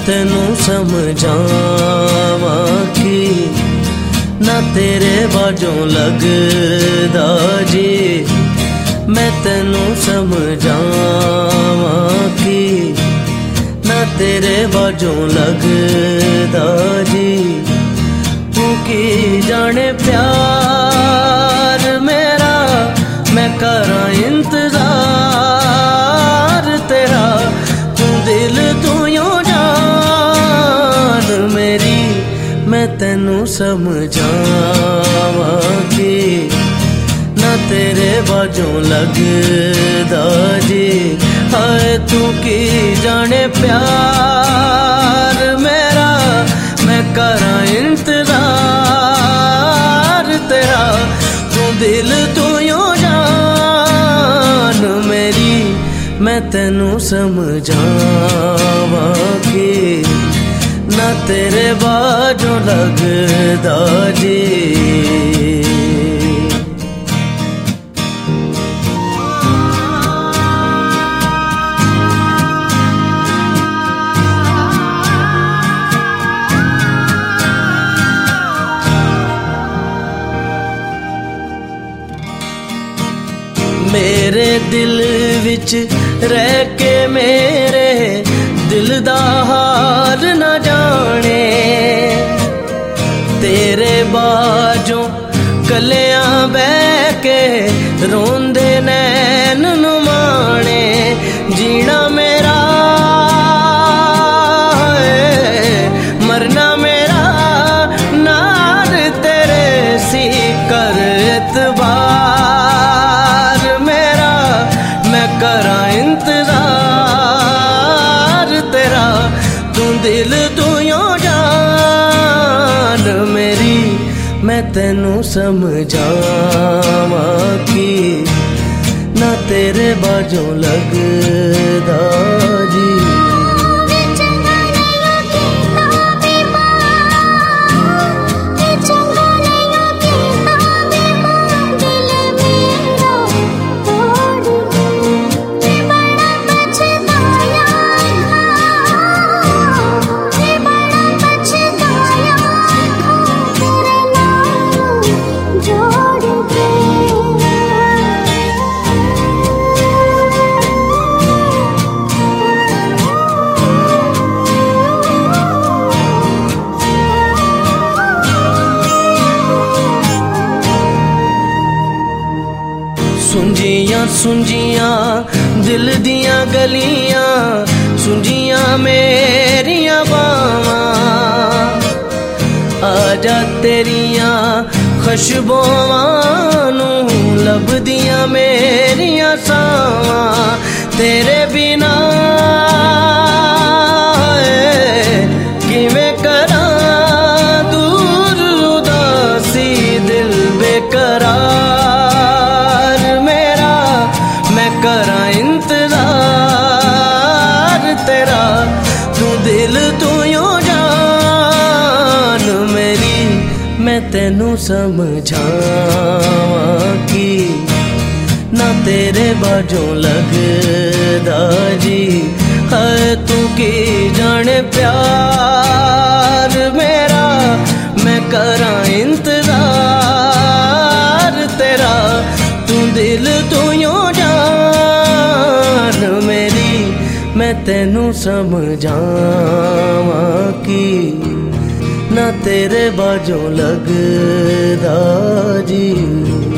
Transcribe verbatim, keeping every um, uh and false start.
तेनू समझावा कि ना तेरे बाजों लगदा जी। मैं तेनू समझावा कि ना तेरे बाजों लगदा जी। तू की जाने प्यार मेरा, मैं करा इंतजार तेरा। तू दिल तू यूं जान मेरी, मैं तेनू समझावा कि ना तेरे बाजों लगदा जी। हाय तू की जाने प्यार मेरा, मैं करा इंतजार तेरा। तू दिल तू यूं जान मेरी, मैं तेनू समझावा कि ना तेरे बाजों लगदा जी। मेरे दिल विच रह के मेरे दिल दा हाल न जाने। तेरे बाजों कलियां बह के रोंदे नैन नुमाने। जीना मेरा मरना मेरा, नार तेरे सी कर एतबार मेरा। मैं करा इंतजार तेरा। तू दिल तू यूं जान मेरी, मैं तेनू समझावा कि ना तेरे बाजों लगदा जी। सुंजियां सुंजियां दिल दियां गलियां, सुंजियां मेरियां बावां। आजा तेरियां खुशबुआं नू लभदियां मेरियां सावां। तेरे बिना किवें करां दूर उदासी दिल बेकरार मेरा। मैं करा इंतजार तेरा। तू दिल तू यूं जान मेरी, मैं तेनू समझावा कि ना तेरे बाजों लगदा जी। हाय तू की जाने प्यार मेरा, मैं करा इंतजार तेरा। तू दिल तू यूं जान मेरी, मैं तेनू समझावा कि ना तेरे बाजों लगदा जी।